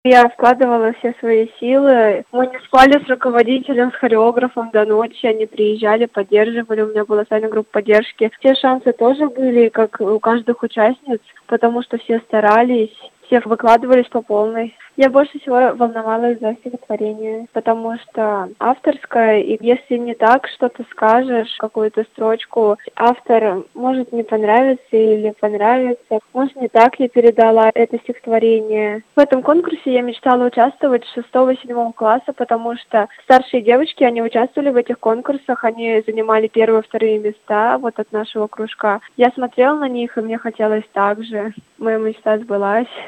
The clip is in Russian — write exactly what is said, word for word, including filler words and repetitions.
Я вкладывала все свои силы. Мы не спали с руководителем, с хореографом до ночи. Они приезжали, поддерживали. У меня была специальная группа поддержки. Все шансы тоже были, как у каждых участниц, потому что все старались, все выкладывались по полной. Я больше всего волновалась за стихотворение, потому что авторское, и если не так что-то скажешь, какую-то строчку, автор может не понравиться или понравится. Может, не так я передала это стихотворение. В этом конкурсе я мечтала участвовать с шестого-седьмого класса, потому что старшие девочки, они участвовали в этих конкурсах, они занимали первые, вторые места вот от нашего кружка. Я смотрела на них, и мне хотелось так же. Моя мечта сбылась.